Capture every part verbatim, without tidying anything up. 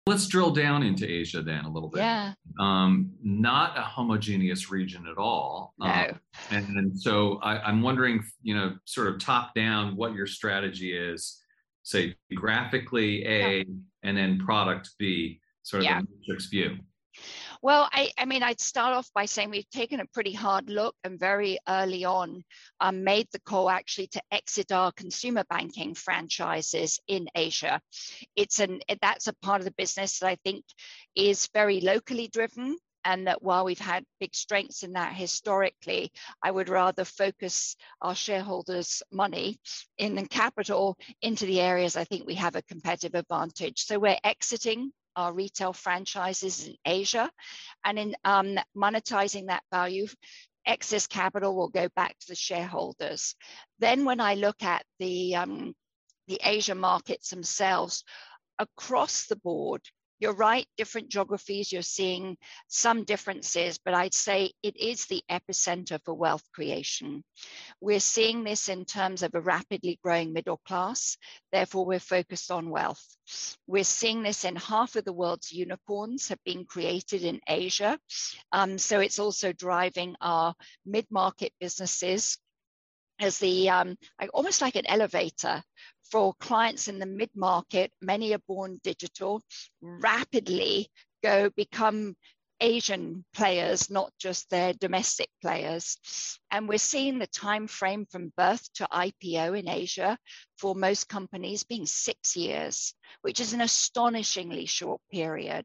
Let's drill down into Asia then a little bit. Yeah, Um, not a homogeneous region at all. Um, no. and, and so I, I'm wondering, you know, sort of top down what your strategy is, say graphically Yeah. A and then product B, sort of Yeah. the matrix view. Well, I, I mean, I'd start off by saying we've taken a pretty hard look and very early on um, made the call actually to exit our consumer banking franchises in Asia. It's an that's a part of the business that I think is very locally driven. And that while we've had big strengths in that historically, I would rather focus our shareholders' money in the capital into the areas I think we have a competitive advantage. So we're exiting our retail franchises in Asia, and in um, monetizing that value, excess capital will go back to the shareholders. Then, when I look at the um, the Asia markets themselves, across the board, you're right, different geographies, you're seeing some differences, but I'd say it is the epicenter for wealth creation. We're seeing this in terms of a rapidly growing middle class. Therefore, we're focused on wealth. We're seeing this in half of the world's unicorns have been created in Asia. Um, so it's also driving our mid-market businesses as the um, like, almost like an elevator for clients in the mid-market. Many are born digital, rapidly go become Asian players, not just their domestic players. And we're seeing the time frame from birth to I P O in Asia for most companies being six years, which is an astonishingly short period.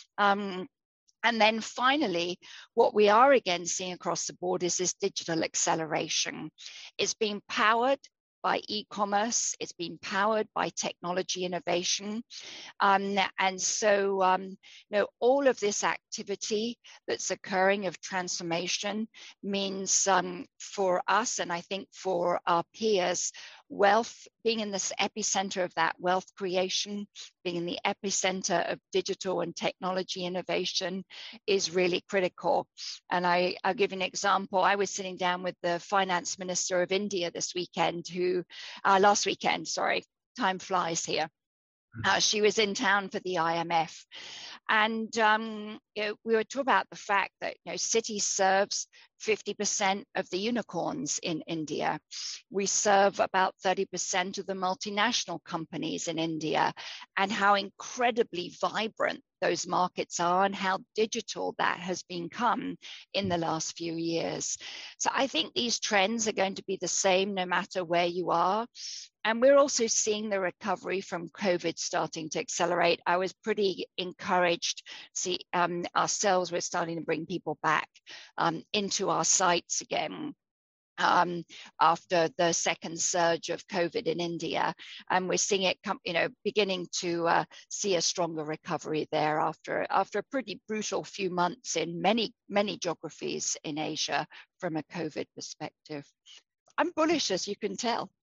Um, and then finally, what we are again seeing across the board is this digital acceleration. It's being powered by e-commerce, it's been powered by technology innovation. Um, and so, um, you know, all of this activity that's occurring of transformation means um, for us, and I think for our peers, wealth, being in this epicenter of that wealth creation, being in the epicenter of digital and technology innovation is really critical. And I, I'll give you an example. I was sitting down with the finance minister of India this weekend, who, uh, last weekend, sorry, time flies here. Uh, she was in town for the I M F, and um, you know, we were talking about the fact that you know Citi serves fifty percent of the unicorns in India. We serve about thirty percent of the multinational companies in India, and how incredibly vibrant those markets are and how digital that has become in the last few years. So I think these trends are going to be the same no matter where you are. And we're also seeing the recovery from COVID starting to accelerate. I was pretty encouraged. See, um, ourselves, we're starting to bring people back um, into our sites again. Um, after the second surge of COVID in India, and we're seeing it come, you know, beginning to uh, see a stronger recovery there after after a pretty brutal few months in many many geographies in Asia from a COVID perspective. I'm bullish, as you can tell.